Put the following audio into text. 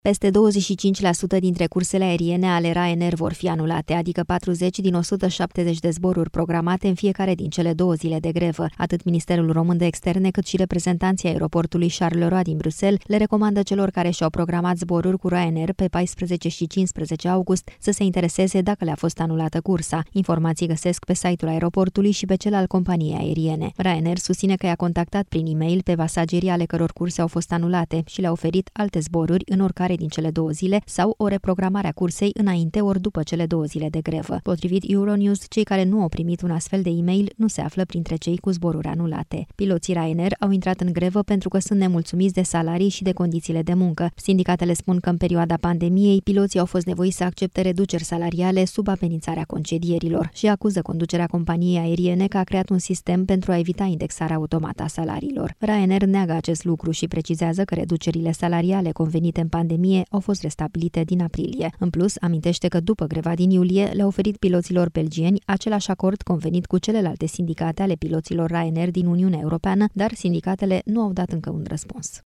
Peste 25% dintre cursele aeriene ale Ryanair vor fi anulate, adică 40 din 170 de zboruri programate în fiecare din cele 2 zile de grevă. Atât Ministerul Român de Externe cât și reprezentanții aeroportului Charleroi din Bruxelles le recomandă celor care și-au programat zboruri cu Ryanair pe 14 și 15 august să se intereseze dacă le-a fost anulată cursa. Informații găsesc pe site-ul aeroportului și pe cel al companiei aeriene. Ryanair susține că i-a contactat prin e-mail pe pasagerii ale căror curse au fost anulate și le-a oferit alte zboruri în oricare din cele 2 zile sau o reprogramare a cursei înainte ori după cele 2 zile de grevă. Potrivit Euronews, cei care nu au primit un astfel de e-mail nu se află printre cei cu zboruri anulate. Piloții Ryanair au intrat în grevă pentru că sunt nemulțumiți de salarii și de condițiile de muncă. Sindicatele spun că în perioada pandemiei, piloții au fost nevoiți să accepte reduceri salariale sub amenințarea concedierilor și acuză conducerea companiei aeriene că a creat un sistem pentru a evita indexarea automată a salariilor. Ryanair neagă acest lucru și precizează că reducerile salariale convenite în pandemie au fost restabilite din aprilie. În plus, amintește că după greva din iulie le-a oferit piloților belgieni același acord convenit cu celelalte sindicate ale piloților Ryanair din Uniunea Europeană, dar sindicatele nu au dat încă un răspuns.